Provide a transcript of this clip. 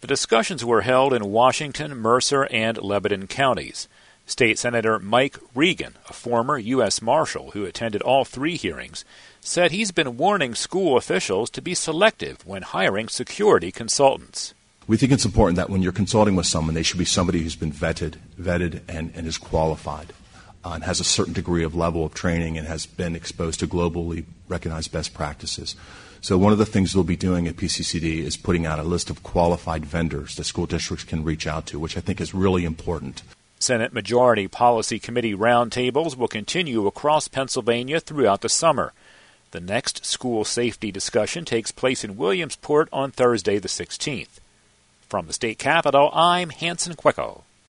The discussions were held in Washington, Mercer, and Lebanon counties. State Senator Mike Regan, a former U.S. Marshal who attended all three hearings, said he's been warning school officials to be selective when hiring security consultants. We think it's important that when you're consulting with someone, they should be somebody who's been vetted and is qualified and has a certain degree of level of training and has been exposed to globally recognized best practices. So one of the things we'll be doing at PCCD is putting out a list of qualified vendors that school districts can reach out to, which I think is really important. Senate Majority Policy Committee roundtables will continue across Pennsylvania throughout the summer. The next school safety discussion takes place in Williamsport on Thursday the 16th. From the state capitol, I'm Hanson Quicko.